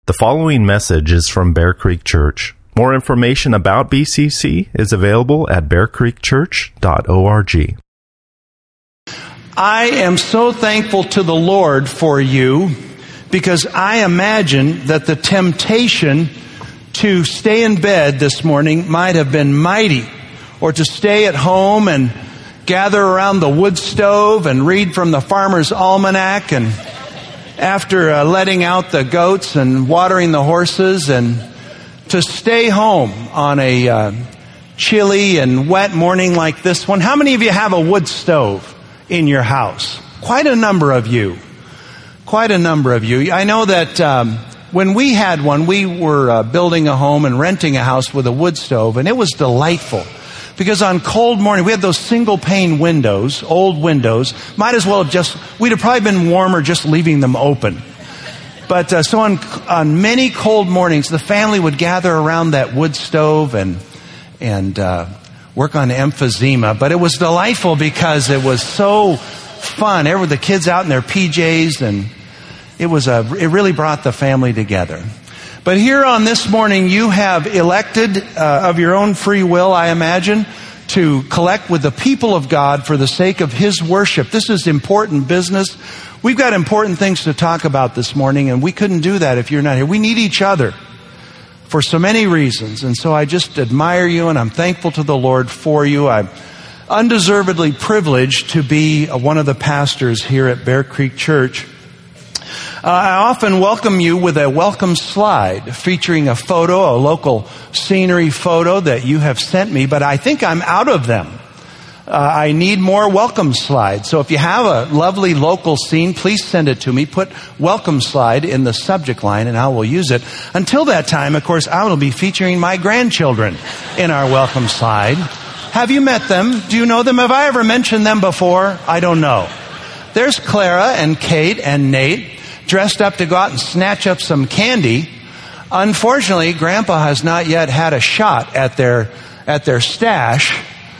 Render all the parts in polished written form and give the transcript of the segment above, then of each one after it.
The following message is from Bear Creek Church. More information about BCC is available at bearcreekchurch.org. I am so thankful to the Lord for you because I imagine that the temptation to stay in bed this morning might have been mighty, or to stay at home and gather around the wood stove and read from the Farmer's Almanac, and after letting out the goats and watering the horses, and to stay home on a chilly and wet morning like this one. How many of you have a wood stove in your house? Quite a number of you. Quite a number of you. I know that when we had one, we were building a home and renting a house with a wood stove, and it was delightful. Because on cold morning, we had those single pane windows, old windows. Might as well have we'd have probably been warmer just leaving them open. But so on many cold mornings, the family would gather around that wood stove and work on emphysema. But it was delightful because it was so fun. The kids out in their PJs, and it really brought the family together. But here on this morning, you have elected of your own free will, I imagine, to collect with the people of God for the sake of His worship. This is important business. We've got important things to talk about this morning, and we couldn't do that if you're not here. We need each other for so many reasons. And so I just admire you, and I'm thankful to the Lord for you. I'm undeservedly privileged to be one of the pastors here at Bear Creek Church. I often welcome you with a welcome slide featuring a photo, a local scenery photo that you have sent me, but I think I'm out of them. I need more welcome slides. So if you have a lovely local scene, please send it to me. Put welcome slide in the subject line and I will use it. Until that time, of course, I will be featuring my grandchildren in our welcome slide. Have you met them? Do you know them? Have I ever mentioned them before? I don't know. There's Clara and Kate and Nate, dressed up to go out and snatch up some candy. Unfortunately, Grandpa has not yet had a shot at their stash.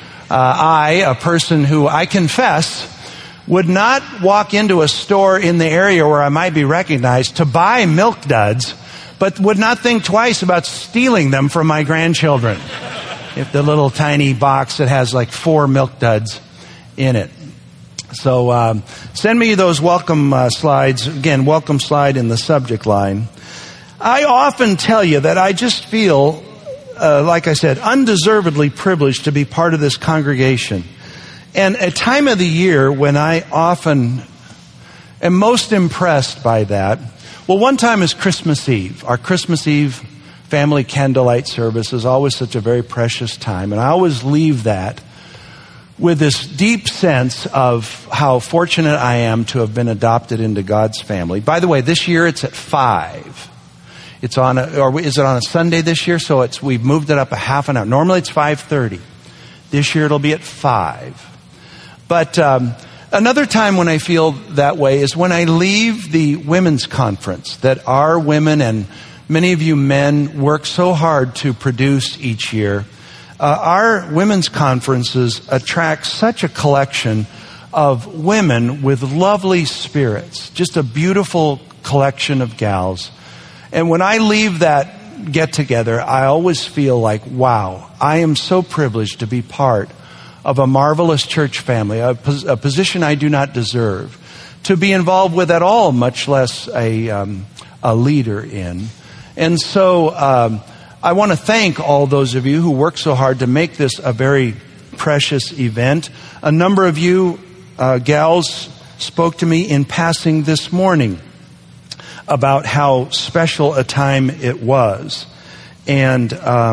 I, a person who I confess would not walk into a store in the area where I might be recognized to buy Milk Duds, but would not think twice about stealing them from my grandchildren. If the little tiny box that has like 4 Milk Duds in it. So send me those welcome slides. Again, welcome slide in the subject line. I often tell you that I just feel, like I said, undeservedly privileged to be part of this congregation. And a time of the year when I often am most impressed by that, well, one time is Christmas Eve. Our Christmas Eve family candlelight service is always such a very precious time. And I always leave that with this deep sense of how fortunate I am to have been adopted into God's family. By the way, this year it's at 5. Is it on a Sunday this year? So we've moved it up a half an hour. Normally it's 5:30. This year it'll be at 5. But another time when I feel that way is when I leave the women's conference that our women and many of you men work so hard to produce each year. Our women's conferences attract such a collection of women with lovely spirits. Just a beautiful collection of gals. And when I leave that get-together, I always feel like, wow, I am so privileged to be part of a marvelous church family, a position I do not deserve, to be involved with at all, much less a leader in. And so I want to thank all those of you who work so hard to make this a very precious event. A number of you gals spoke to me in passing this morning about how special a time it was. And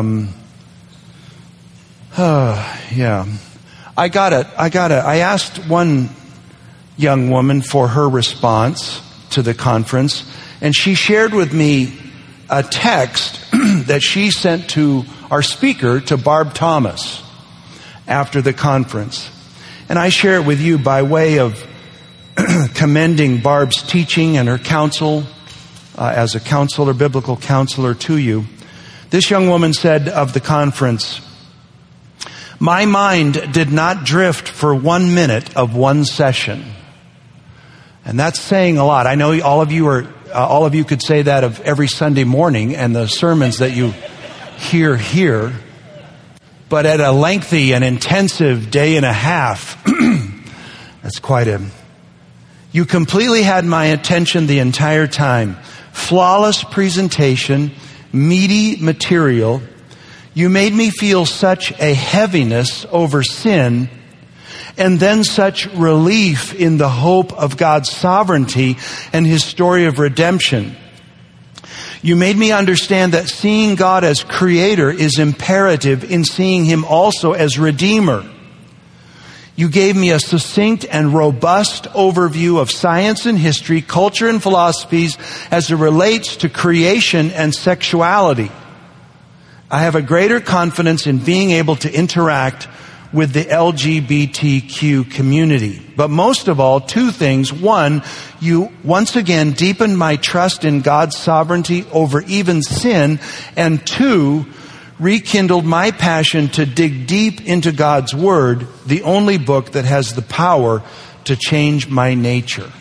yeah, I asked one young woman for her response to the conference, and she shared with me a text that she sent to our speaker, to Barb Thomas, after the conference. And I share it with you by way of commending Barb's teaching and her counsel as a counselor, biblical counselor to you. This young woman said of the conference, "My mind did not drift for 1 minute of one session." And that's saying a lot. I know all of you are all of you could say that of every Sunday morning and the sermons that you hear here. But at a lengthy and intensive day and a half, that's quite a... You completely had my attention the entire time. Flawless presentation, meaty material. You made me feel such a heaviness over sin, and then such relief in the hope of God's sovereignty and His story of redemption. You made me understand that seeing God as creator is imperative in seeing Him also as redeemer. You gave me a succinct and robust overview of science and history, culture and philosophies as it relates to creation and sexuality. I have a greater confidence in being able to interact with the LGBTQ community. But most of all, two things. One, you once again deepened my trust in God's sovereignty over even sin. And two, rekindled my passion to dig deep into God's Word, the only book that has the power to change my nature.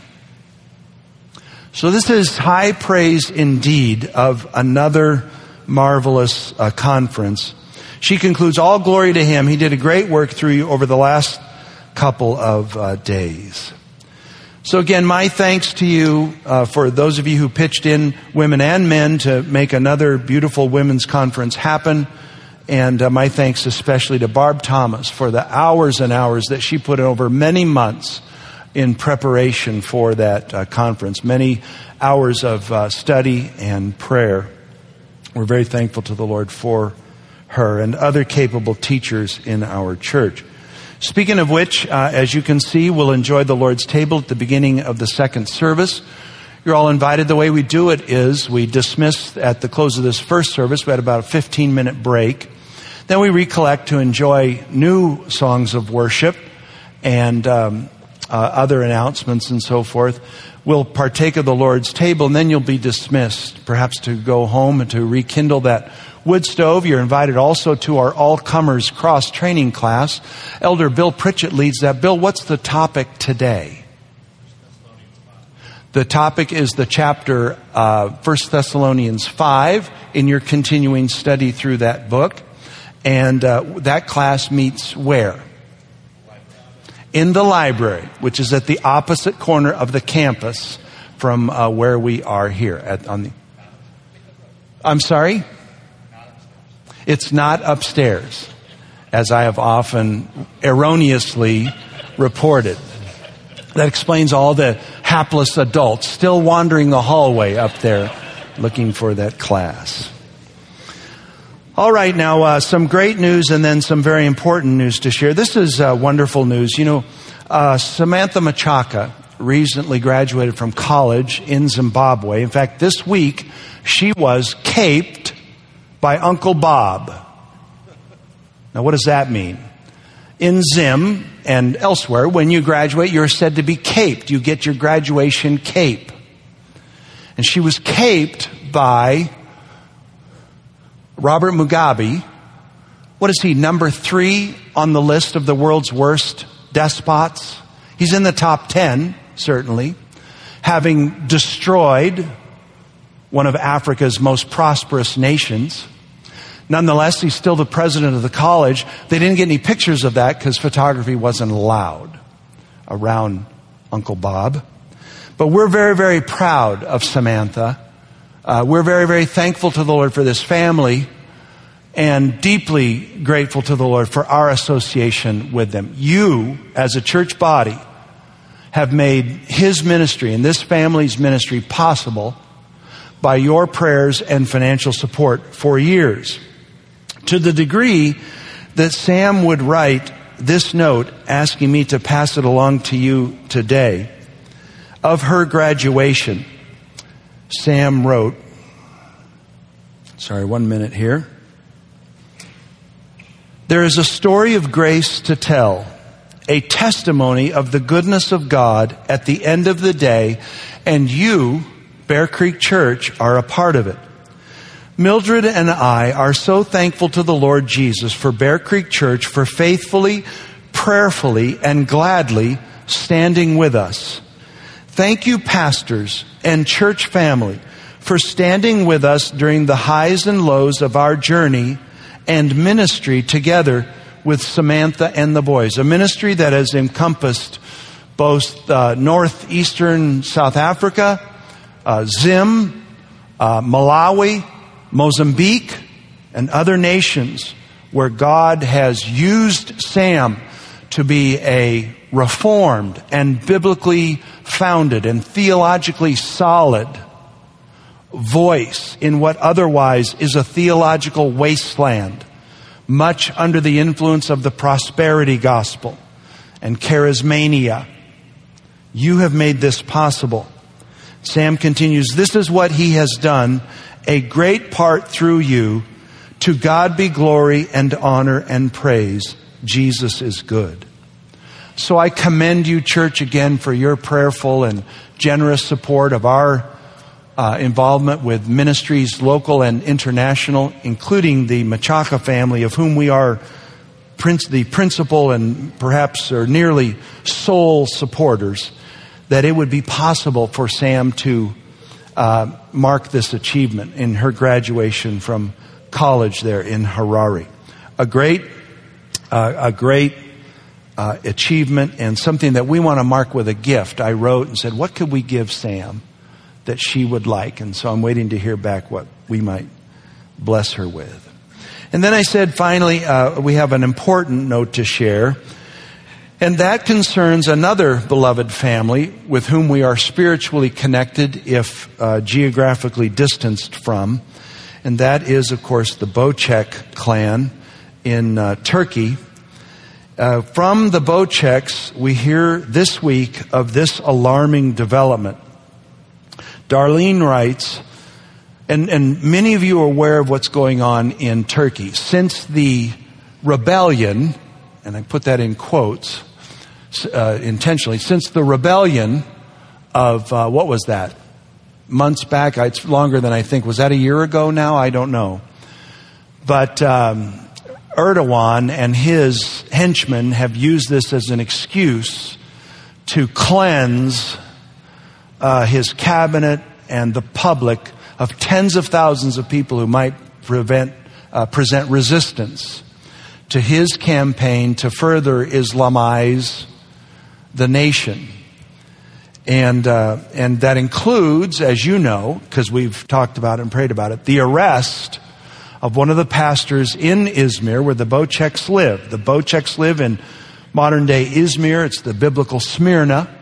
So this is high praise indeed of another marvelous conference. She concludes, all glory to Him. He did a great work through you over the last couple of days. So again, my thanks to you for those of you who pitched in, women and men, to make another beautiful women's conference happen. And my thanks especially to Barb Thomas for the hours and hours that she put in over many months in preparation for that conference. Many hours of study and prayer. We're very thankful to the Lord for her and other capable teachers in our church. Speaking of which, as you can see, we'll enjoy the Lord's table at the beginning of the second service. You're all invited. The way we do it is we dismiss at the close of this first service. We had about a 15-minute break. Then we recollect to enjoy new songs of worship and other announcements and so forth. We'll partake of the Lord's table, and then you'll be dismissed, perhaps to go home and to rekindle that wood stove. You're invited also to our all-comers cross-training class. Elder Bill Pritchett leads that. Bill, what's the topic today? The topic is the chapter 1 Thessalonians 5 in your continuing study through that book. And that class meets where? In the library, which is at the opposite corner of the campus from where we are here. I'm sorry? It's not upstairs, as I have often erroneously reported. That explains all the hapless adults still wandering the hallway up there looking for that class. All right, now some great news and then some very important news to share. This is wonderful news. You know, Samantha Machaka recently graduated from college in Zimbabwe. In fact, this week she was caped by Uncle Bob. Now, what does that mean? In Zim and elsewhere, when you graduate, you're said to be caped. You get your graduation cape. And she was caped by Robert Mugabe. What is he, number 3 on the list of the world's worst despots? He's in the top 10, certainly, having destroyed one of Africa's most prosperous nations. Nonetheless, he's still the president of the college. They didn't get any pictures of that because photography wasn't allowed around Uncle Bob. But we're very, very proud of Samantha. We're very, very thankful to the Lord for this family and deeply grateful to the Lord for our association with them. You, as a church body, have made His ministry and this family's ministry possible by your prayers and financial support for years. To the degree that Sam would write this note asking me to pass it along to you today. Of her graduation, Sam wrote, sorry, 1 minute here. There is a story of grace to tell, a testimony of the goodness of God at the end of the day, and you, Bear Creek Church, are a part of it. Mildred and I are so thankful to the Lord Jesus for Bear Creek Church for faithfully, prayerfully, and gladly standing with us. Thank you, pastors and church family, for standing with us during the highs and lows of our journey and ministry together with Samantha and the boys. A ministry that has encompassed both northeastern South Africa, Zim, Malawi, Mozambique, and other nations where God has used Sam to be a reformed and biblically founded and theologically solid voice in what otherwise is a theological wasteland, much under the influence of the prosperity gospel and charismania. You have made this possible. Sam continues, this is what he has done, a great part through you. To God be glory and honor and praise. Jesus is good. So I commend you, church, again for your prayerful and generous support of our involvement with ministries, local and international, including the Machaca family, of whom we are the principal and perhaps or nearly sole supporters, that it would be possible for Sam to mark this achievement in her graduation from college there in Harare. A great achievement, and something that we want to mark with a gift. I wrote and said, what could we give Sam that she would like? And so I'm waiting to hear back what we might bless her with. And then I said, finally, we have an important note to share, and that concerns another beloved family with whom we are spiritually connected, if geographically distanced from, and that is, of course, the Bocek clan in Turkey. From the Boceks, we hear this week of this alarming development. Darlene writes, and many of you are aware of what's going on in Turkey. Since the rebellion, and I put that in quotes intentionally, since the rebellion of, what was that? Months back, it's longer than I think. Was that a year ago now? I don't know. But Erdogan and his henchmen have used this as an excuse to cleanse his cabinet and the public of tens of thousands of people who might present resistance to his campaign to further Islamize the nation. And that includes, as you know, because we've talked about it and prayed about it, the arrest of one of the pastors in Izmir where the Boceks live. The Boceks live in modern-day Izmir. It's the biblical Smyrna.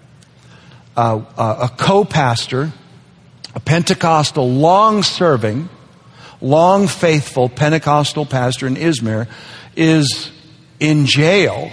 A co-pastor, a Pentecostal, long-serving, long-faithful Pentecostal pastor in Izmir is in jail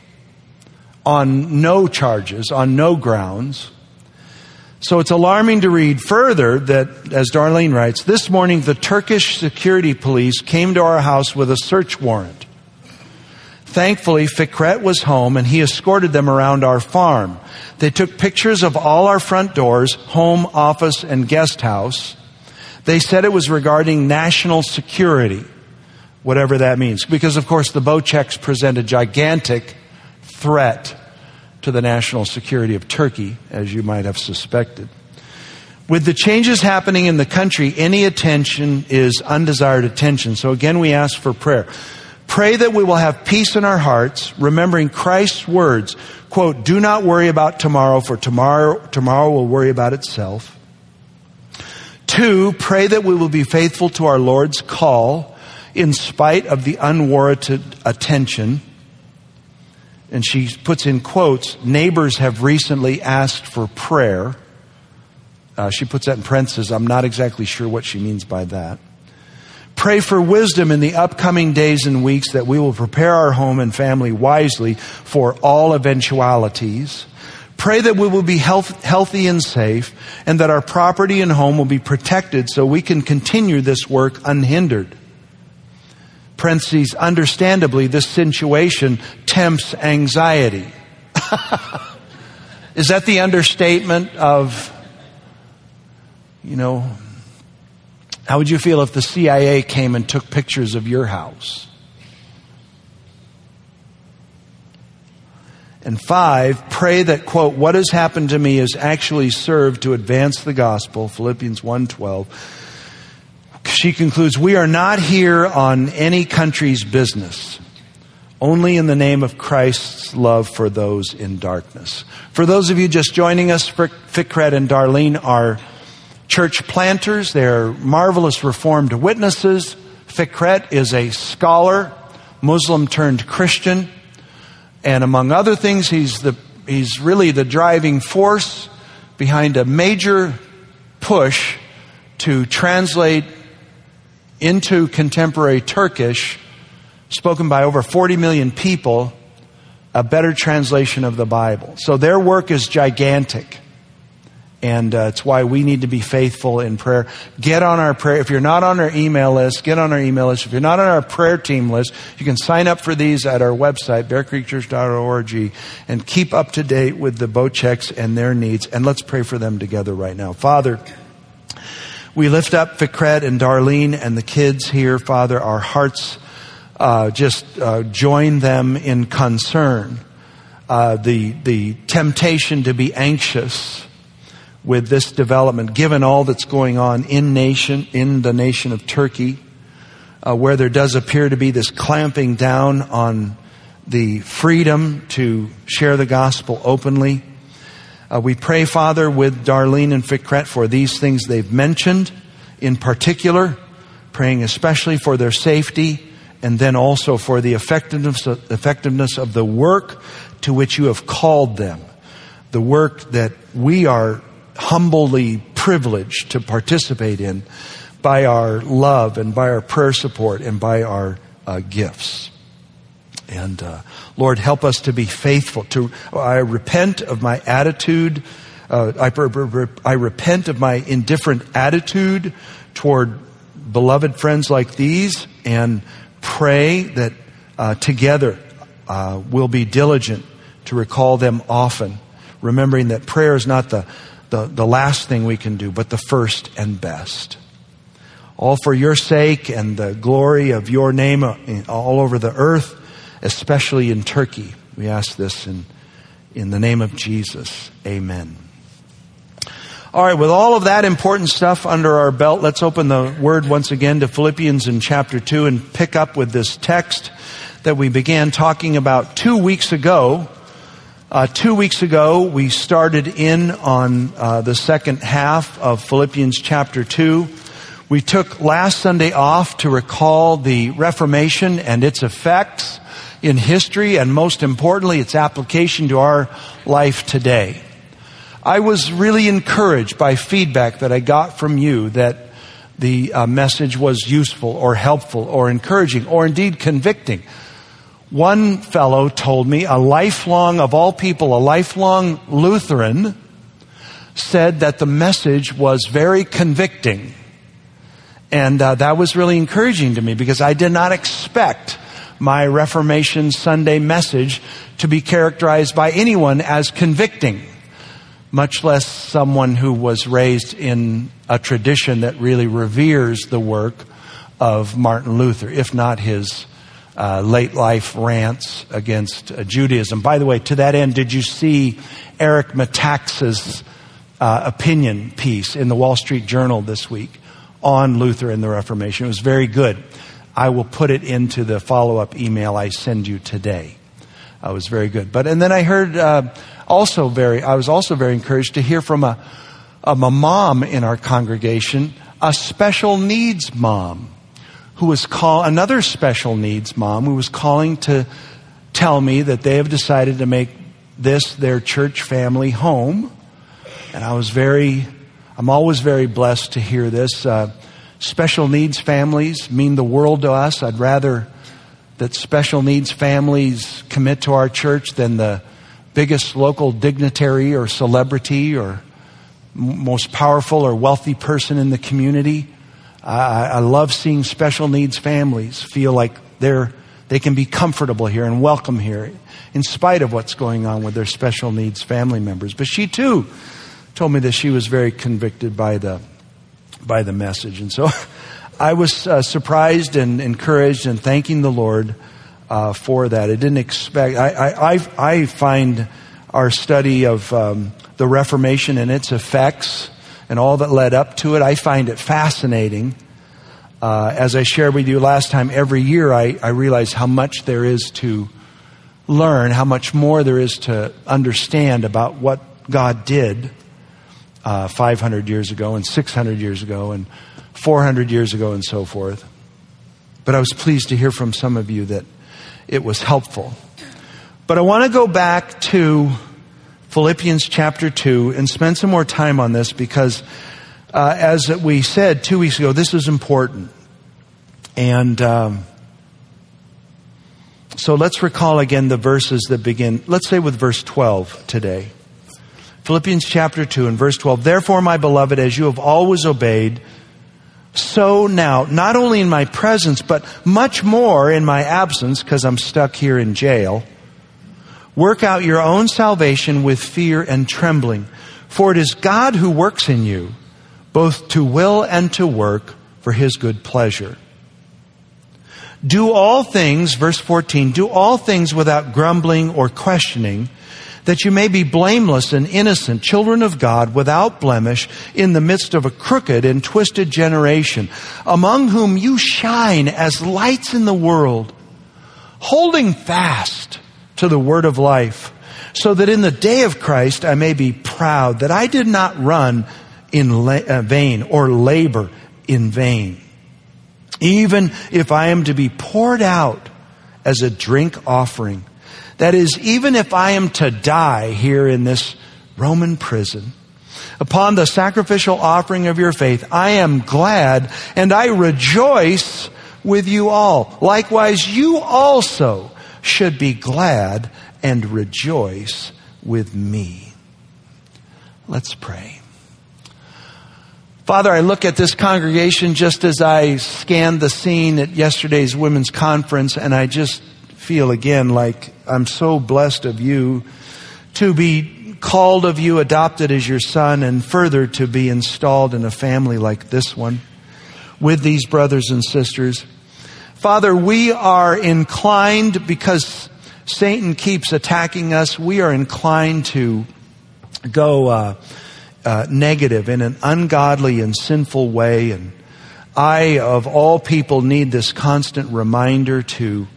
on no charges, on no grounds. So it's alarming to read further that, as Darlene writes, this morning the Turkish security police came to our house with a search warrant. Thankfully, Fikret was home and he escorted them around our farm. They took pictures of all our front doors, home, office, and guest house. They said it was regarding national security, whatever that means. Because, of course, the Boceks present a gigantic threat to the national security of Turkey, as you might have suspected. With the changes happening in the country, any attention is undesired attention. So again, we ask for prayer. Pray that we will have peace in our hearts, remembering Christ's words, quote, do not worry about tomorrow, for tomorrow will worry about itself. 2, pray that we will be faithful to our Lord's call in spite of the unwarranted attention. And she puts in quotes, neighbors have recently asked for prayer. She puts that in parentheses. I'm not exactly sure what she means by that. Pray for wisdom in the upcoming days and weeks, that we will prepare our home and family wisely for all eventualities. Pray that we will be healthy and safe, and that our property and home will be protected so we can continue this work unhindered. Parentheses, understandably, this situation tempts anxiety. Is that the understatement of, how would you feel if the CIA came and took pictures of your house? And 5, pray that, quote, what has happened to me has actually served to advance the gospel, Philippians 1:12. She concludes, we are not here on any country's business, only in the name of Christ's love for those in darkness. For those of you just joining us, Fikret and Darlene are church planters. They're marvelous Reformed witnesses. Fikret is a scholar, Muslim turned Christian. And among other things, he's really the driving force behind a major push to translate into contemporary Turkish, spoken by over 40 million people, a better translation of the Bible. So their work is gigantic. And it's why we need to be faithful in prayer. Get on our prayer. If you're not on our email list, get on our email list. If you're not on our prayer team list, you can sign up for these at our website, bearcreekchurch.org, and keep up to date with the Bocheks and their needs. And let's pray for them together right now. Father, we lift up Fikret and Darlene and the kids here. Father, our hearts join them in concern. The temptation to be anxious with this development, given all that's going on in the nation of Turkey, where there does appear to be this clamping down on the freedom to share the gospel openly. We pray, Father, with Darlene and Fikret for these things they've mentioned in particular, praying especially for their safety, and then also for the effectiveness of the work to which you have called them, the work that we are humbly privileged to participate in by our love and by our prayer support and by our gifts. And Lord, help us to be faithful. I repent of my attitude. I repent of my indifferent attitude toward beloved friends like these, and pray that together we'll be diligent to recall them often, remembering that prayer is not the last thing we can do, but the first and best. All for your sake and the glory of your name all over the earth, especially in Turkey. We ask this in the name of Jesus. Amen. All right, with all of that important stuff under our belt, let's open the Word once again to Philippians in chapter 2 and pick up with this text that we began talking about 2 weeks ago. 2 weeks ago, we started in on the second half of Philippians chapter 2. We took last Sunday off to recall the Reformation and its effects in history, and most importantly, its application to our life today. I was really encouraged by feedback that I got from you that the message was useful or helpful or encouraging or indeed convicting. One fellow told me, a lifelong Lutheran, said that the message was very convicting. And that was really encouraging to me, because I did not expect my Reformation Sunday message to be characterized by anyone as convicting, much less someone who was raised in a tradition that really reveres the work of Martin Luther, if not his late life rants against Judaism. By the way, to that end, did you see Eric Metaxas' opinion piece in the Wall Street Journal this week on Luther and the Reformation? It was very good. I will put it into the follow-up email I send you today. It was very good. And then I heard I was also very encouraged to hear from a mom in our congregation, a special needs mom, another special needs mom who was calling to tell me that they have decided to make this their church family home. And I'm always very blessed to hear this. Special needs families mean the world to us. I'd rather that special needs families commit to our church than the biggest local dignitary or celebrity or most powerful or wealthy person in the community. I love seeing special needs families feel like they can be comfortable here and welcome here in spite of what's going on with their special needs family members. But she too told me that she was very convicted by the message. And so I was surprised and encouraged and thanking the Lord for that. I didn't expect. I find our study of the Reformation and its effects and all that led up to it, I find it fascinating. As I shared with you last time, every year I realize how much there is to learn, how much more there is to understand about what God did 500 years ago and 600 years ago and 400 years ago and so forth. But I was pleased to hear from some of you that it was helpful. But I want to go back to Philippians chapter 2 and spend some more time on this because as we said 2 weeks ago, this is important. And so let's recall again the verses that begin, let's say with verse 12 today. Philippians chapter 2 and verse 12. Therefore, my beloved, as you have always obeyed, so now, not only in my presence, but much more in my absence, because I'm stuck here in jail, work out your own salvation with fear and trembling. For it is God who works in you, both to will and to work for His good pleasure. Do all things, verse 14, do all things without grumbling or questioning, that you may be blameless and innocent, children of God, without blemish, in the midst of a crooked and twisted generation, among whom you shine as lights in the world, holding fast to the word of life, so that in the day of Christ I may be proud that I did not run in vain or labor in vain. Even if I am to be poured out as a drink offering, that is, even if I am to die here in this Roman prison, upon the sacrificial offering of your faith, I am glad and I rejoice with you all. Likewise, you also should be glad and rejoice with me. Let's pray. Father, I look at this congregation just as I scanned the scene at yesterday's women's conference, and I just feel again like I'm so blessed of you to be called of you, adopted as your son, and further to be installed in a family like this one with these brothers and sisters. Father, we are inclined, because Satan keeps attacking us, we are inclined to go negative in an ungodly and sinful way. And I, of all people, need this constant reminder to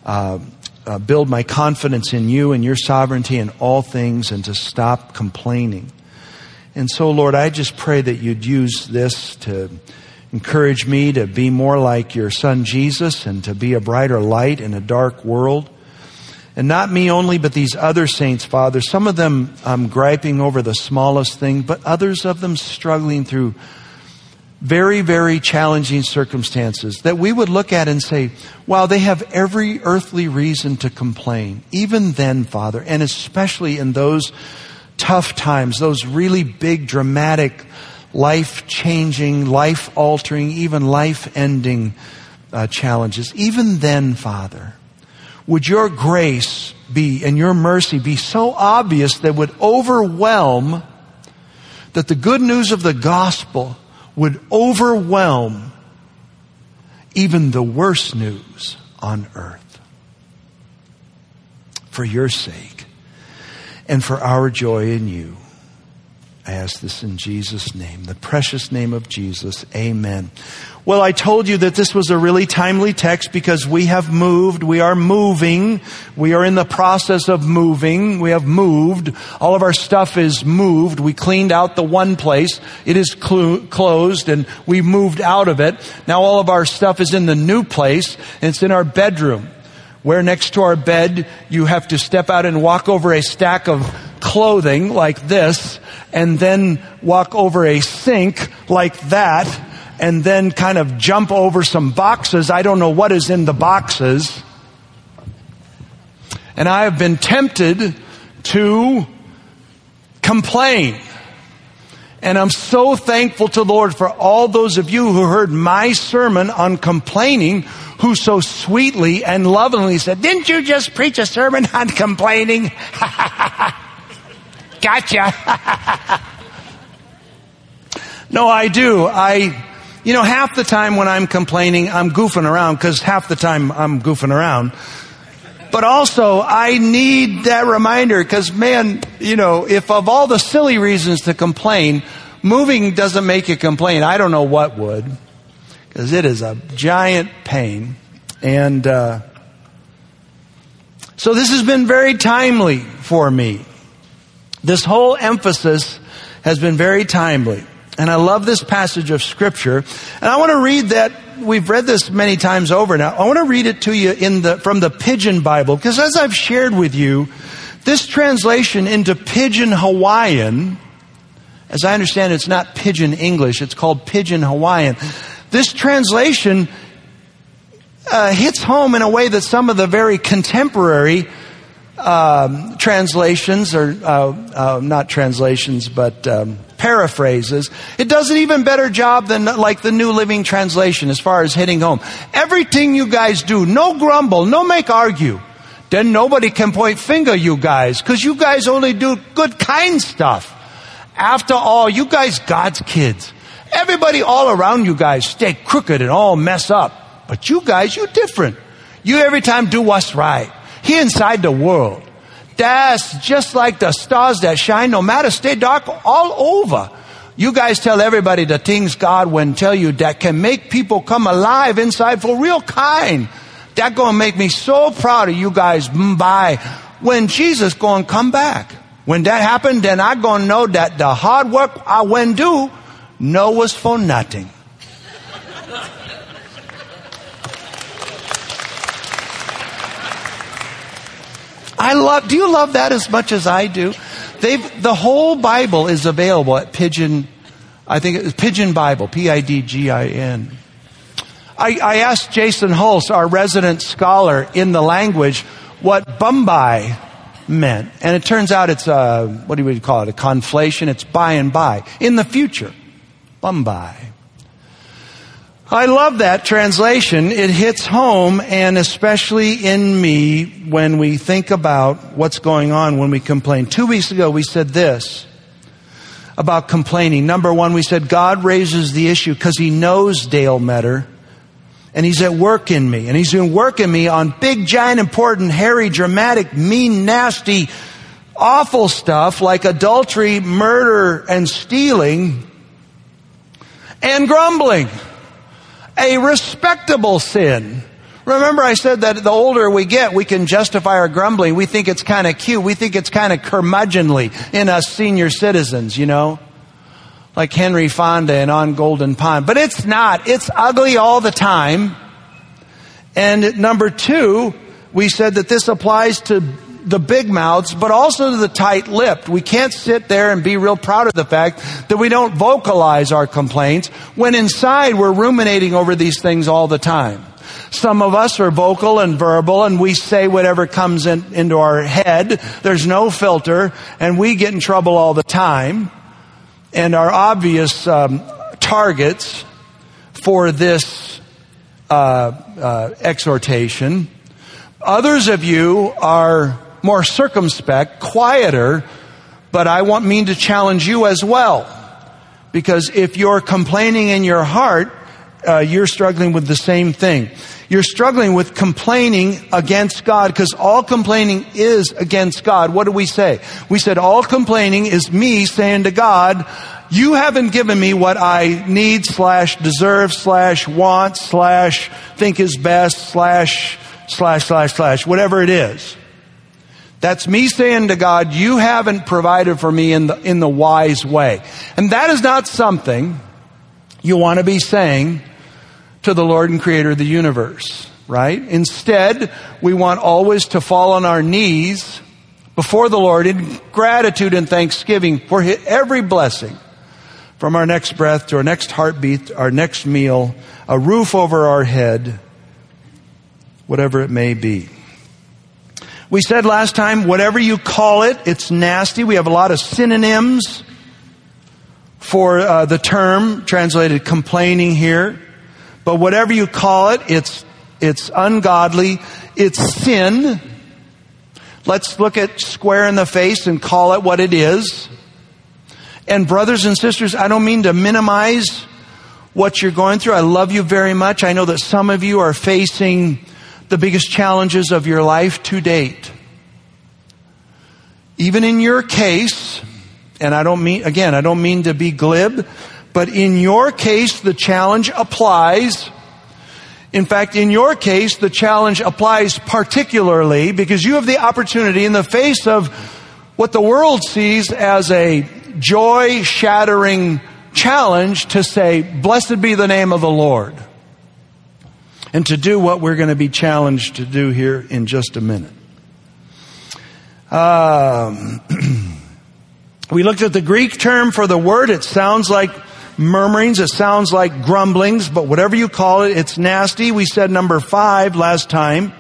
build my confidence in you and your sovereignty in all things and to stop complaining. And so, Lord, I just pray that you'd use this to encourage me to be more like your son Jesus and to be a brighter light in a dark world. And not me only, but these other saints, Father. Some of them griping over the smallest thing, but others of them struggling through very, very challenging circumstances that we would look at and say, wow, they have every earthly reason to complain. Even then, Father, and especially in those tough times, those really big, dramatic, life-changing, life-altering, even life-ending challenges. Even then, Father, would your grace be and your mercy be so obvious that would overwhelm, that the good news of the gospel would overwhelm even the worst news on earth. For your sake and for our joy in you, I ask this in Jesus' name, the precious name of Jesus. Amen. Well, I told you that this was a really timely text because we have moved. We are moving. We are in the process of moving. We have moved. All of our stuff is moved. We cleaned out the one place. It is closed and we moved out of it. Now all of our stuff is in the new place and it's in our bedroom, where next to our bed you have to step out and walk over a stack of clothing like this, and then walk over a sink like that, and then kind of jump over some boxes. I don't know what is in the boxes. And I have been tempted to complain. And I'm so thankful to the Lord for all those of you who heard my sermon on complaining, who so sweetly and lovingly said, "Didn't you just preach a sermon on complaining?" Gotcha. No, I do. Half the time when I'm complaining, I'm goofing around, because half the time I'm goofing around. But also, I need that reminder because, man, if of all the silly reasons to complain, moving doesn't make you complain, I don't know what would, because it is a giant pain. And so this has been very timely for me. This whole emphasis has been very timely. And I love this passage of Scripture. And I want to read that. We've read this many times over now. I want to read it to you from the Pidgin Bible. Because as I've shared with you, this translation into Pidgin Hawaiian, as I understand it's not Pidgin English, it's called Pidgin Hawaiian. This translation hits home in a way that some of the very contemporary translations, or not translations, but paraphrases. It does an even better job than like the New Living Translation as far as hitting home. Everything you guys do, no grumble, no make argue. Then nobody can point finger you guys, because you guys only do good, kind stuff. After all, you guys God's kids. Everybody all around you guys stay crooked and all mess up. But you guys, you different. You every time do what's right. Here inside the world. That's just like the stars that shine, no matter stay dark all over. You guys tell everybody the things God wouldn't tell you that can make people come alive inside for real kind. That gonna make me so proud of you guys by when Jesus gonna come back. When that happened, then I gonna know that the hard work I went do, no was for nothing. Do you love that as much as I do? The whole Bible is available at Pidgin, I think it's Pidgin Bible, P-I-D-G-I-N. I asked Jason Hulse, our resident scholar in the language, what Bumbai meant. And it turns out it's what do we call it? A conflation. It's by and by. In the future. Bumbai. I love that translation. It hits home, and especially in me when we think about what's going on when we complain. 2 weeks ago, we said this about complaining. Number one, we said God raises the issue because He knows Dale Metter, and He's at work in me. And He's doing work in me on big, giant, important, hairy, dramatic, mean, nasty, awful stuff like adultery, murder, and stealing, and grumbling. A respectable sin. Remember I said that the older we get, we can justify our grumbling. We think it's kind of cute. We think it's kind of curmudgeonly in us senior citizens, like Henry Fonda and On Golden Pond. But it's not. It's ugly all the time. And number two, we said that this applies to the big mouths, but also to the tight-lipped. We can't sit there and be real proud of the fact that we don't vocalize our complaints when inside we're ruminating over these things all the time. Some of us are vocal and verbal, and we say whatever comes into our head. There's no filter, and we get in trouble all the time. And our obvious targets for this exhortation. Others of you are more circumspect, quieter, but I mean to challenge you as well. Because if you're complaining in your heart, you're struggling with the same thing. You're struggling with complaining against God, because all complaining is against God. What do we say? We said all complaining is me saying to God, you haven't given me what I need / deserve / want / think is best / whatever it is. That's me saying to God, you haven't provided for me in the wise way. And that is not something you want to be saying to the Lord and Creator of the universe, right? Instead, we want always to fall on our knees before the Lord in gratitude and thanksgiving for every blessing, from our next breath to our next heartbeat, our next meal, a roof over our head, whatever it may be. We said last time, whatever you call it, it's nasty. We have a lot of synonyms for the term translated complaining here. But whatever you call it, it's ungodly. It's sin. Let's look at square in the face and call it what it is. And brothers and sisters, I don't mean to minimize what you're going through. I love you very much. I know that some of you are facing the biggest challenges of your life to date. Even in your case, and I don't mean to be glib, but in your case, the challenge applies. In fact, in your case, the challenge applies particularly because you have the opportunity in the face of what the world sees as a joy-shattering challenge to say, blessed be the name of the Lord. And to do what we're going to be challenged to do here in just a minute. We looked at the Greek term for the word. It sounds like murmurings. It sounds like grumblings, but whatever you call it, it's nasty. We said number 5 last time.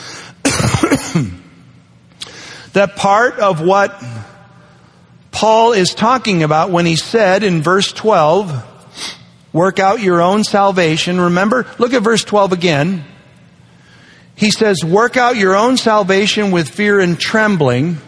That part of what Paul is talking about when he said in verse 12, work out your own salvation. Remember, look at verse 12 again. He says, work out your own salvation with fear and trembling.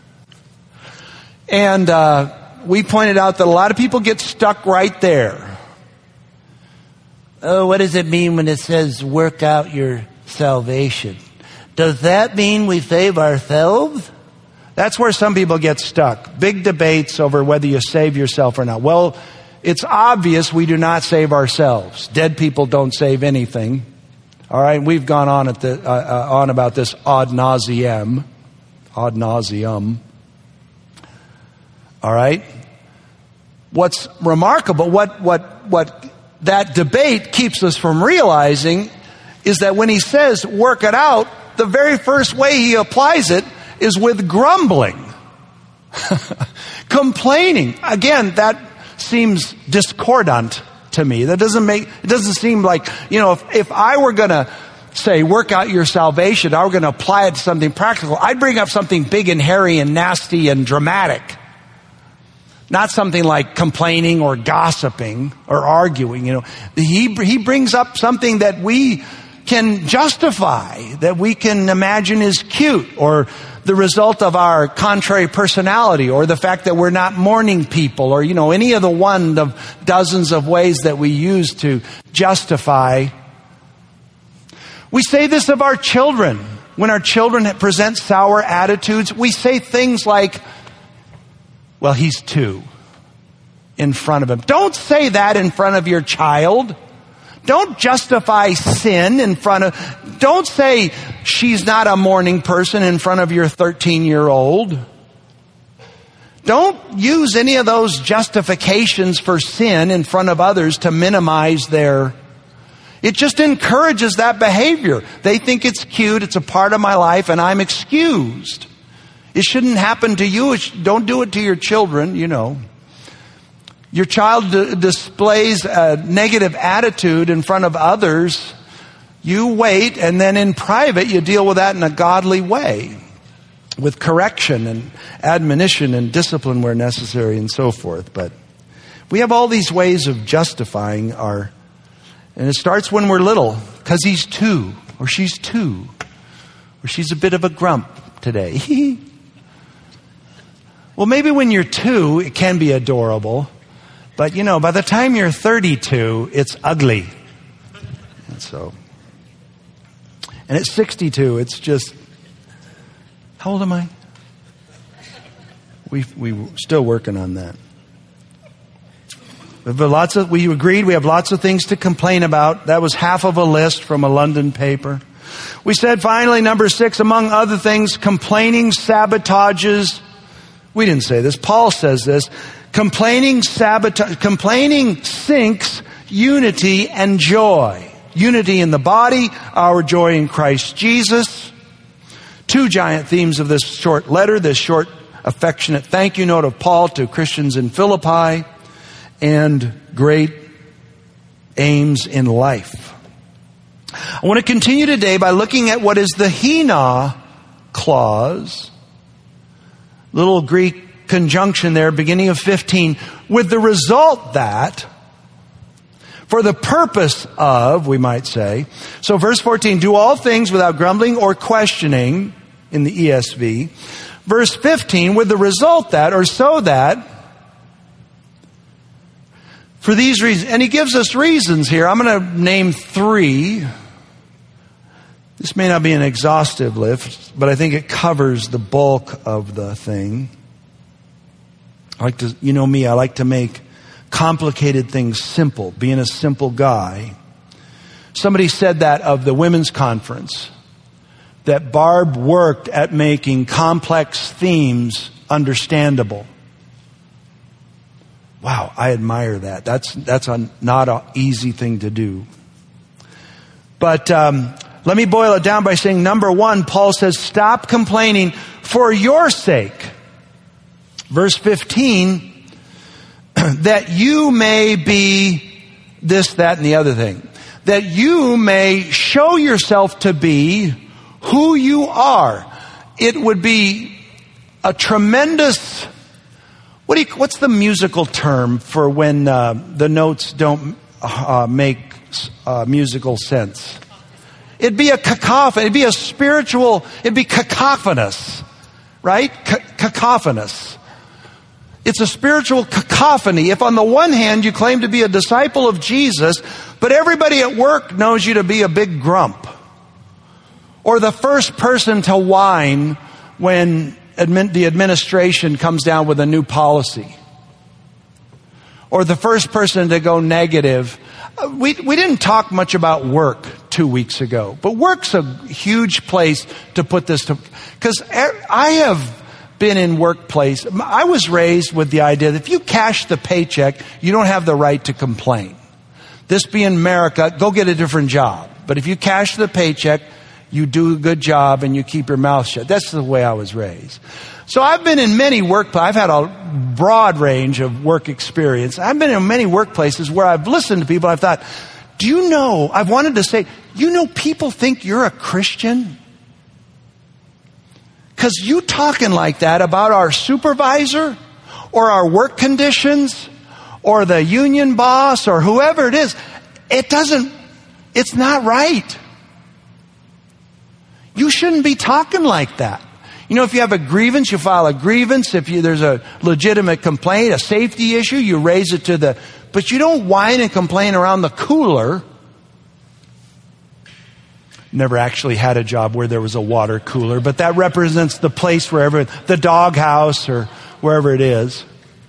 And we pointed out that a lot of people get stuck right there. Oh, what does it mean when it says work out your salvation? Does that mean we save ourselves? That's where some people get stuck. Big debates over whether you save yourself or not. Well, it's obvious we do not save ourselves. Dead people don't save anything. All right, we've gone on about this ad nauseum. All right. What's remarkable, what that debate keeps us from realizing is that when he says work it out, the very first way he applies it is with grumbling. Complaining. Again, that seems discordant to me. It doesn't seem like, if I were going to say work out your salvation, I were going to apply it to something practical, I'd bring up something big and hairy and nasty and dramatic. Not something like complaining or gossiping or arguing. He brings up something that we can justify, that we can imagine is cute, or the result of our contrary personality, or the fact that we're not morning people, or any of the one of dozens of ways that we use to justify. We say this of our children. When our children present sour attitudes, we say things like, well, he's 2 in front of him. Don't say that in front of your child. Don't justify sin don't say she's not a morning person in front of your 13-year-old. Don't use any of those justifications for sin in front of others to minimize it just encourages that behavior. They think it's cute, it's a part of my life, and I'm excused. It shouldn't happen to you. Don't do it to your children, Your child displays a negative attitude in front of others. You wait, and then in private, you deal with that in a godly way, with correction and admonition and discipline where necessary and so forth. But we have all these ways of justifying and it starts when we're little, because he's 2, or she's 2, or she's a bit of a grump today. Well, maybe when you're 2, it can be adorable. But, by the time you're 32, it's ugly. And at 62, it's just, how old am I? We're still working on that. We agreed we have lots of things to complain about. That was half of a list from a London paper. We said finally, number 6, among other things, complaining sabotages. We didn't say this. Paul says this. Complaining sinks unity and joy. Unity in the body, our joy in Christ Jesus. 2 giant themes of this short letter, this short affectionate thank you note of Paul to Christians in Philippi, and great aims in life. I want to continue today by looking at what is the hina clause, little Greek conjunction there, beginning of 15, with the result that, for the purpose of, we might say. So verse 14, do all things without grumbling or questioning, in the ESV. Verse 15, with the result that, or so that, for these reasons, and he gives us reasons here. I'm going to name 3. This may not be an exhaustive list, but I think it covers the bulk of the thing. I like to, you know me, I like to make complicated things simple, being a simple guy. Somebody said that of the women's conference, that Barb worked at making complex themes understandable. Wow, I admire that. That's not an easy thing to do. But let me boil it down by saying, number one, Paul says, stop complaining for your sake. Verse 15, that you may be this, that, and the other thing. That you may show yourself to be who you are. It would be a tremendous, what's the musical term for when the notes don't make musical sense? It'd be a cacophony. It'd be a spiritual, it'd be cacophonous, right? Cacophonous. It's a spiritual cacophony. If on the one hand you claim to be a disciple of Jesus, but everybody at work knows you to be a big grump, or the first person to whine when the administration comes down with a new policy, or the first person to go negative. We didn't talk much about work 2 weeks ago, but work's a huge place to put this to, because I have been in workplace. I was raised with the idea that if you cash the paycheck, you don't have the right to complain. This being America, go get a different job. But if you cash the paycheck, you do a good job and you keep your mouth shut. That's the way I was raised. So I've been in many I've had a broad range of work experience. I've been in many workplaces where I've listened to people. I've thought, do you know, I've wanted to say, you know, people think you're a Christian? Because you talking like that about our supervisor or our work conditions or the union boss or whoever it is, it's not right. You shouldn't be talking like that. You know, if you have a grievance, you file a grievance. If there's a legitimate complaint, a safety issue, you raise it but you don't whine and complain around the cooler. Never actually had a job where there was a water cooler, but that represents the place wherever, the doghouse or wherever it is.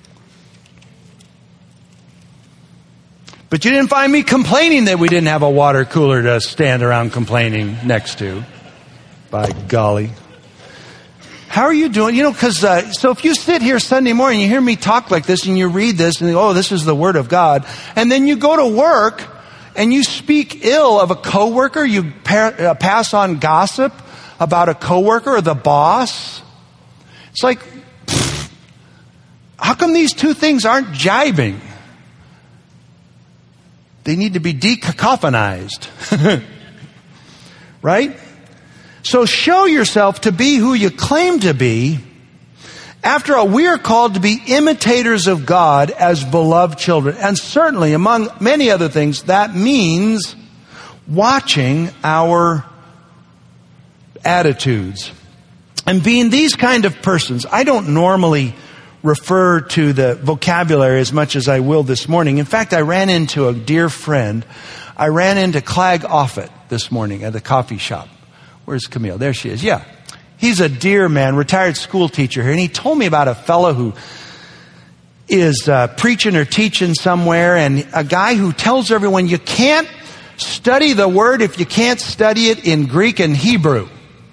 But you didn't find me complaining that we didn't have a water cooler to stand around complaining next to. By golly. How are you doing? You know, so if you sit here Sunday morning, you hear me talk like this and you read this and you go, oh, this is the Word of God. And then you go to work and you speak ill of a coworker, you pass on gossip about a coworker or the boss. It's like, how come these two things aren't jibing? They need to be decacophonized. Right? So show yourself to be who you claim to be. After all, we are called to be imitators of God as beloved children. And certainly, among many other things, that means watching our attitudes. And being these kind of persons, I don't normally refer to the vocabulary as much as I will this morning. In fact, I ran into a dear friend. I ran into Clegg Offit this morning at the coffee shop. Where's Camille? There she is. Yeah. He's a dear man, retired school teacher here. And he told me about a fellow who is preaching or teaching somewhere, and a guy who tells everyone you can't study the word if you can't study it in Greek and Hebrew.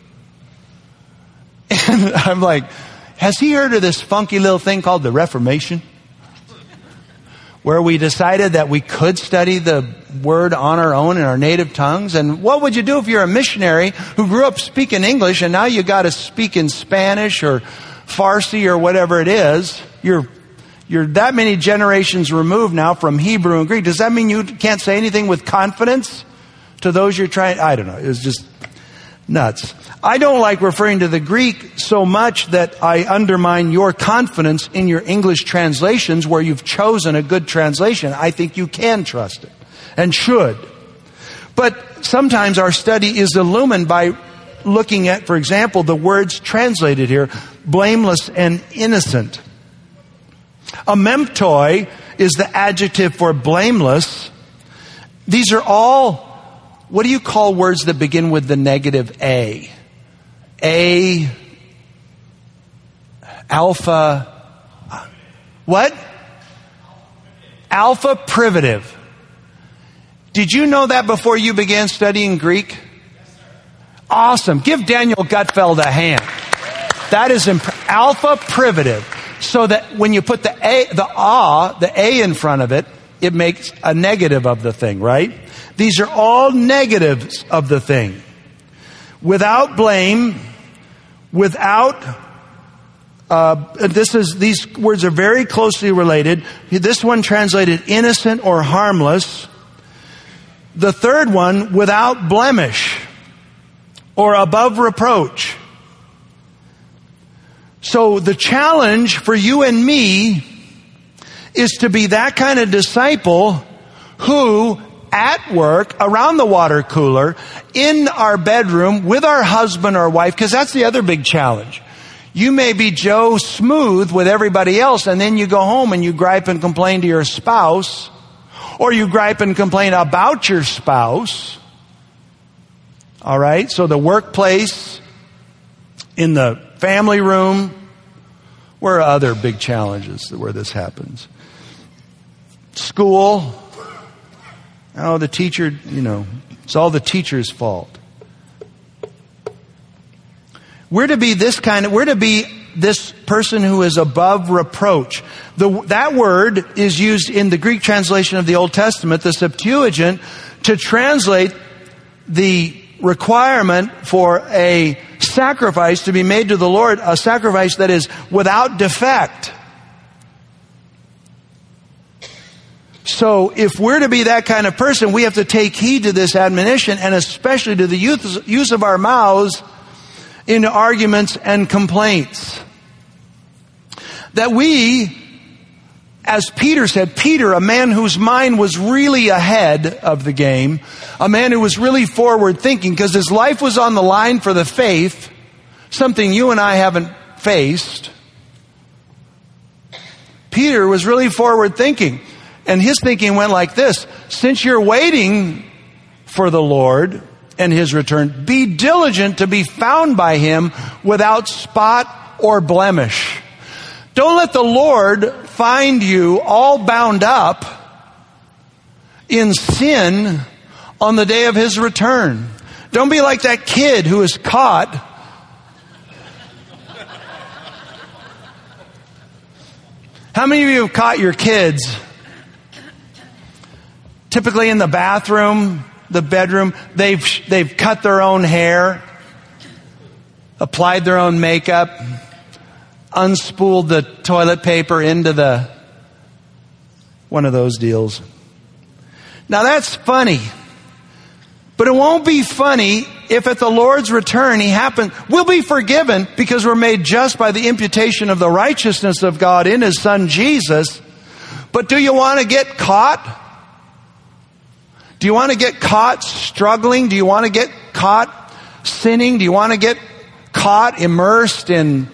And I'm like, has he heard of this funky little thing called the Reformation? Where we decided that we could study the word on our own in our native tongues. And what would you do if you're a missionary who grew up speaking English and now you got to speak in Spanish or Farsi or whatever it is? You're that many generations removed now from Hebrew and Greek. Does that mean you can't say anything with confidence to those you're trying? I don't know. It was just nuts. I don't like referring to the Greek so much that I undermine your confidence in your English translations where you've chosen a good translation. I think you can trust it and should. But sometimes our study is illumined by looking at, for example, the words translated here, blameless and innocent. Amemptoi is the adjective for blameless. These are all what do you call words that begin with the negative A? Alpha, what? Alpha privative. Did you know that before you began studying Greek? Awesome. Give Daniel Gutfeld a hand. That is alpha privative. So that when you put the A in front of it, it makes a negative of the thing, right? These are all negatives of the thing. Without blame, without, these words are very closely related. This one translated innocent or harmless. The third one, without blemish or above reproach. So the challenge for you and me is to be that kind of disciple who, at work, around the water cooler, in our bedroom, with our husband or wife, because that's the other big challenge. You may be Joe Smooth with everybody else, and then you go home and you gripe and complain to your spouse, or you gripe and complain about your spouse. All right? So the workplace, in the family room, where are other big challenges where this happens? School. Oh, the teacher, it's all the teacher's fault. We're to be this person who is above reproach. That word is used in the Greek translation of the Old Testament, the Septuagint, to translate the requirement for a sacrifice to be made to the Lord, a sacrifice that is without defect. So if we're to be that kind of person, we have to take heed to this admonition, and especially to the use of our mouths in arguments and complaints. That we, as Peter said, Peter, a man whose mind was really ahead of the game, a man who was really forward thinking, because his life was on the line for the faith, something you and I haven't faced. Peter was really forward thinking. And his thinking went like this: since you're waiting for the Lord and His return, be diligent to be found by Him without spot or blemish. Don't let the Lord find you all bound up in sin on the day of His return. Don't be like that kid who is caught How many of you have caught your kids typically in the bathroom, the bedroom? They've cut their own hair, applied their own makeup, unspooled the toilet paper into one of those deals. Now that's funny. But it won't be funny if at the Lord's return we'll be forgiven because we're made just by the imputation of the righteousness of God in His Son Jesus. But do you want to get caught? Do you want to get caught struggling? Do you want to get caught sinning? Do you want to get caught immersed in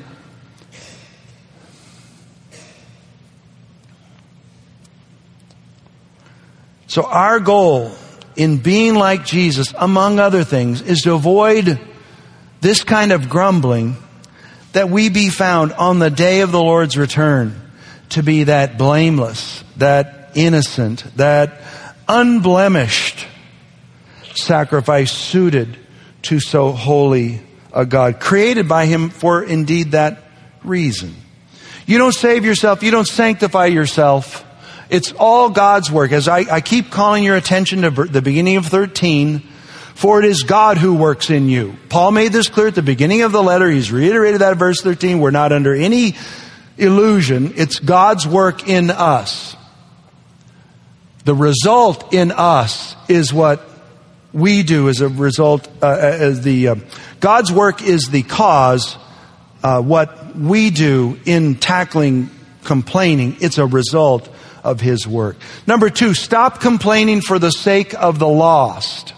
So our goal in being like Jesus, among other things, is to avoid this kind of grumbling, that we be found on the day of the Lord's return to be that blameless, that innocent, that unblemished sacrifice suited to so holy a God, created by Him for indeed that reason. You don't save yourself. You don't sanctify yourself. It's all God's work. As I keep calling your attention to the beginning of 13, for it is God who works in you. Paul made this clear at the beginning of the letter. He's reiterated that in verse 13. We're not under any illusion. It's God's work in us. The result in us is what we do as a result. God's work is the cause. What we do in tackling complaining, it's a result of His work. Number 2, stop complaining for the sake of the lost.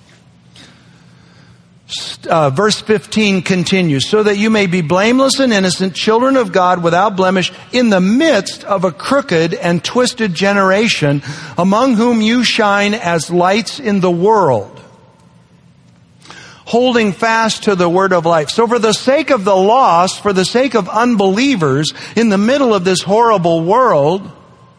Verse 15 continues, so that you may be blameless and innocent, children of God without blemish, in the midst of a crooked and twisted generation, among whom you shine as lights in the world. holding fast to the word of life. So for the sake of the lost, for the sake of unbelievers in the middle of this horrible world,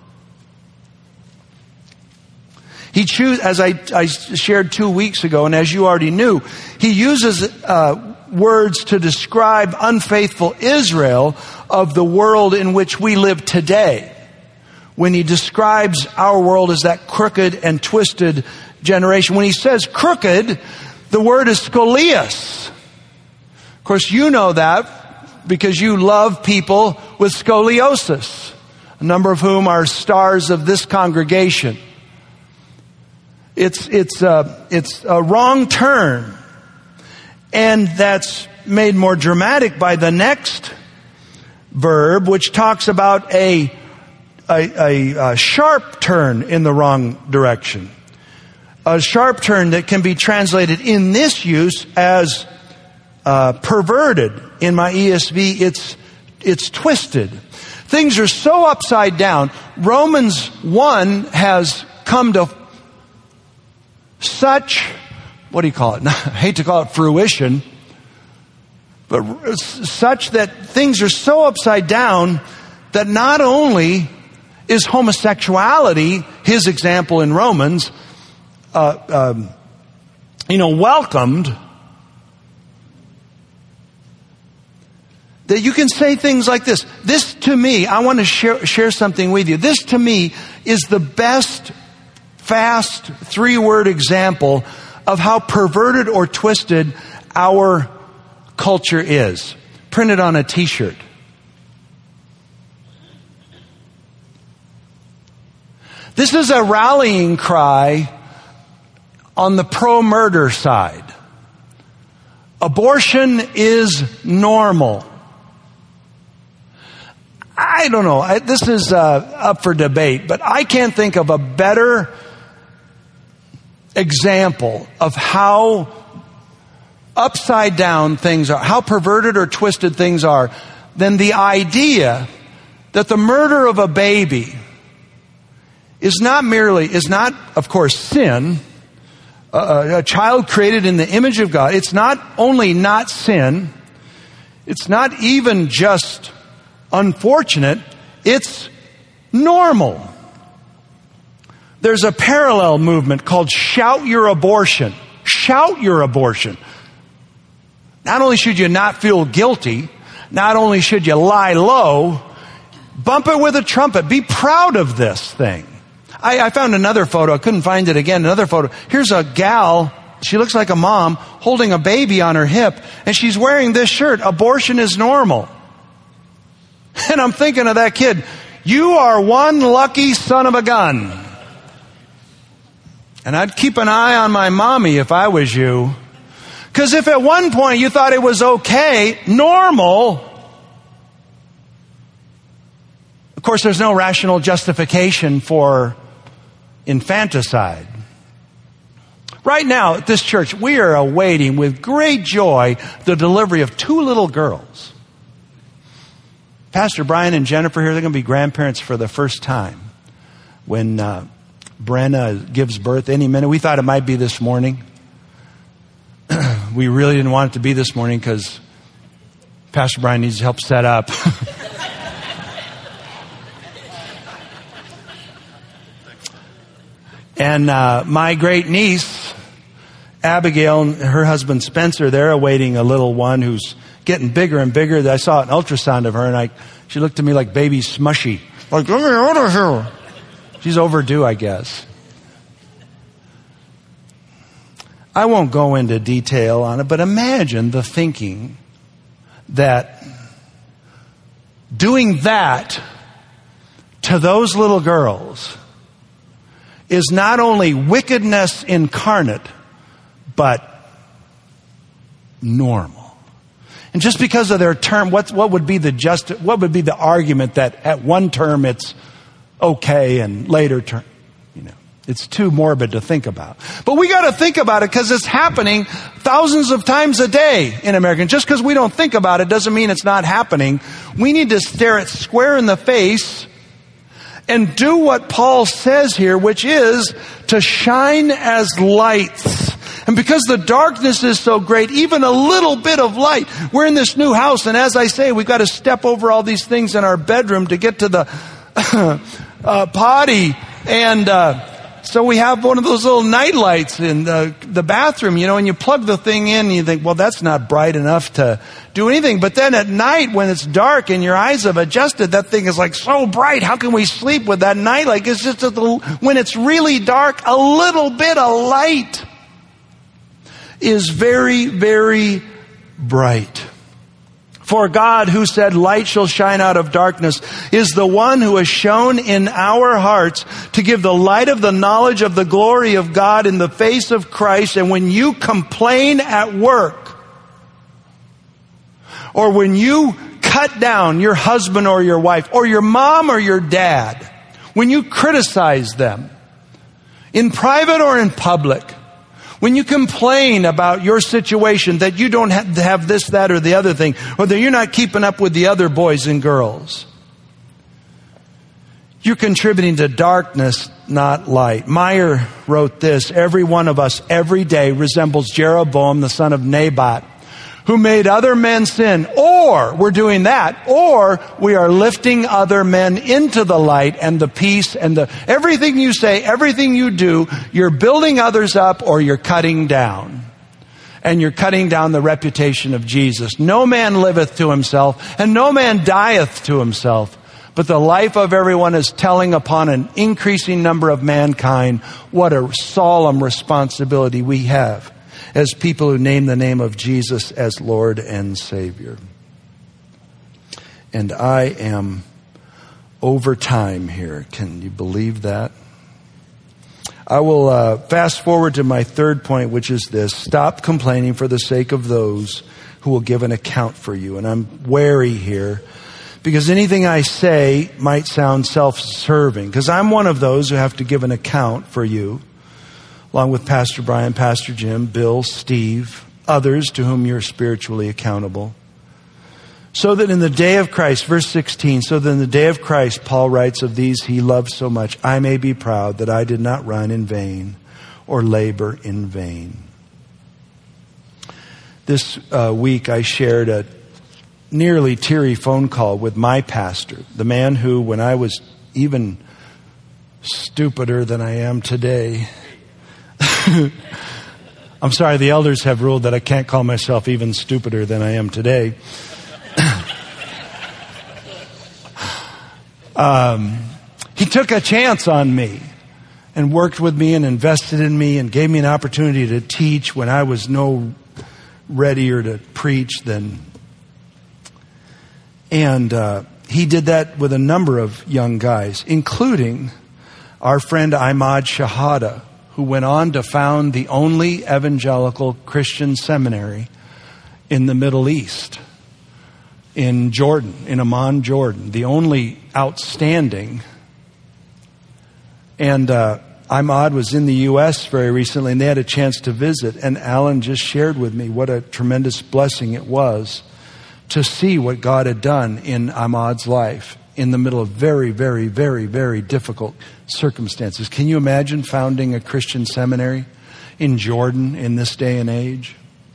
he chooses, as I shared 2 weeks ago, and as you already knew, he uses words to describe unfaithful Israel of the world in which we live today. When he describes our world as that crooked and twisted generation. When he says crooked, the word is scolios. Of course, you know that because you love people with scoliosis, a number of whom are stars of this congregation. It's a wrong turn, and that's made more dramatic by the next verb, which talks about a sharp turn in the wrong direction. A sharp turn that can be translated in this use as perverted. In my ESV, it's twisted. Things are so upside down. Romans 1 has come to such, what do you call it? I hate to call it fruition, but such that things are so upside down that not only is homosexuality, his example in Romans, welcomed, that you can say things like this. This to me, I want to share something with you. This to me is the best, fast, 3-word example of how perverted or twisted our culture is. Printed on a t-shirt. This is a rallying cry on the pro-murder side. Abortion is normal. I don't know. This is up for debate, but I can't think of a better example of how upside down things are, how perverted or twisted things are, than the idea that the murder of a baby is not, of course, sin. A child created in the image of God. It's not only not sin. It's not even just unfortunate. It's normal. There's a parallel movement called Shout Your Abortion. Shout your abortion. Not only should you not feel guilty, not only should you lie low, bump it with a trumpet. Be proud of this thing. I found another photo. I couldn't find it again. Another photo. Here's a gal. She looks like a mom holding a baby on her hip, and she's wearing this shirt. Abortion is normal. And I'm thinking of that kid. You are one lucky son of a gun. And I'd keep an eye on my mommy if I was you. Because if at one point you thought it was okay, normal, of course there's no rational justification for infanticide. Right now at this church, we are awaiting with great joy the delivery of 2 little girls. Pastor Brian and Jennifer here, they're going to be grandparents for the first time when Brenna gives birth any minute. We thought it might be this morning. We really didn't want it to be this morning because Pastor Brian needs help set up. And my great niece, Abigail, and her husband Spencer, they're awaiting a little one who's getting bigger and bigger. I saw an ultrasound of her, and she looked to me like baby Smushy. Like, get me out of here. She's overdue, I guess. I won't go into detail on it, but imagine the thinking that doing that to those little girls is not only wickedness incarnate, but normal. And just because of their term, what would be the argument that at one term it's okay and later term, it's too morbid to think about. But we got to think about it because it's happening thousands of times a day in America. And just because we don't think about it doesn't mean it's not happening. We need to stare it square in the face and do what Paul says here, which is to shine as lights. And because the darkness is so great, even a little bit of light. We're in this new house, and as I say, we've got to step over all these things in our bedroom to get to the potty. And so we have one of those little night lights in the bathroom, and you plug the thing in and you think, well, that's not bright enough to do anything. But then at night when it's dark and your eyes have adjusted, that thing is like so bright. How can we sleep with that night light? It's just when it's really dark, a little bit of light is very, very bright. For God, who said, light shall shine out of darkness, is the one who has shone in our hearts to give the light of the knowledge of the glory of God in the face of Christ. And when you complain at work, or when you cut down your husband or your wife, or your mom or your dad, when you criticize them, in private or in public, when you complain about your situation that you don't have this, that, or the other thing, or that you're not keeping up with the other boys and girls, you're contributing to darkness, not light. Meyer wrote this: every one of us every day resembles Jeroboam, the son of Nebat, who made other men sin. Or we're doing that, or we are lifting other men into the light and the peace and everything you say, everything you do, you're building others up or you're cutting down. And you're cutting down the reputation of Jesus. No man liveth to himself, and no man dieth to himself. But the life of everyone is telling upon an increasing number of mankind what a solemn responsibility we have as people who name the name of Jesus as Lord and Savior. And I am over time here. Can you believe that? I will fast forward to my third point, which is this: stop complaining for the sake of those who will give an account for you. And I'm wary here, because anything I say might sound self-serving, because I'm one of those who have to give an account for you, along with Pastor Brian, Pastor Jim, Bill, Steve, others to whom you're spiritually accountable. So that in the day of Christ, verse 16, so that in the day of Christ, Paul writes, of these he loved so much, I may be proud that I did not run in vain or labor in vain. This week I shared a nearly teary phone call with my pastor, the man who, when I was even stupider than I am today, I'm sorry, the elders have ruled that I can't call myself even stupider than I am today. He took a chance on me and worked with me and invested in me and gave me an opportunity to teach when I was no readier to preach than. And he did that with a number of young guys, including our friend Ahmad Shahada, who went on to found the only evangelical Christian seminary in the Middle East, in Jordan, in Amman, Jordan, the only outstanding. And Ahmad was in the U.S. very recently, and they had a chance to visit. And Alan just shared with me what a tremendous blessing it was to see what God had done in Ahmad's life in the middle of very, very, very, very difficult circumstances. Can you imagine founding a Christian seminary in Jordan in this day and age?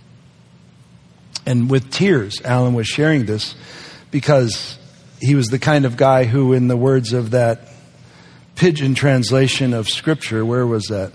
And with tears, Alan was sharing this because he was the kind of guy who, in the words of that pigeon translation of Scripture, where was that?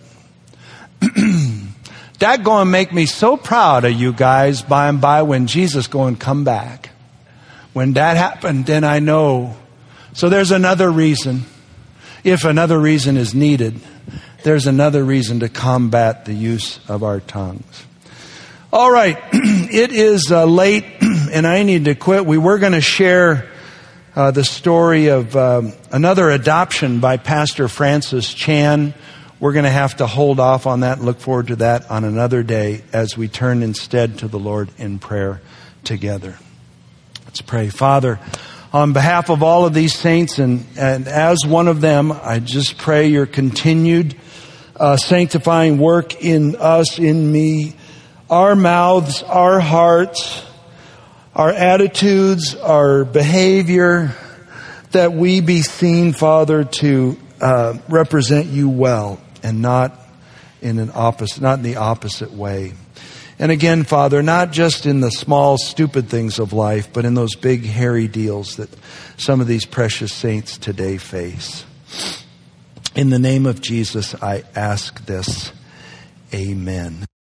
That going to make me so proud of you guys by and by when Jesus going to come back. When that happened, then I know. So there's another reason. If another reason is needed, there's another reason to combat the use of our tongues. All right, it is late and I need to quit. We were going to share the story of another adoption by Pastor Francis Chan. We're going to have to hold off on that and look forward to that on another day as we turn instead to the Lord in prayer together. Let's pray. Father, on behalf of all of these saints and as one of them, I just pray your continued sanctifying work in us, in me, our mouths, our hearts, our attitudes, our behavior, that we be seen, Father, to represent you well and not not in the opposite way. And again, Father, not just in the small, stupid things of life, but in those big, hairy deals that some of these precious saints today face. In the name of Jesus, I ask this. Amen.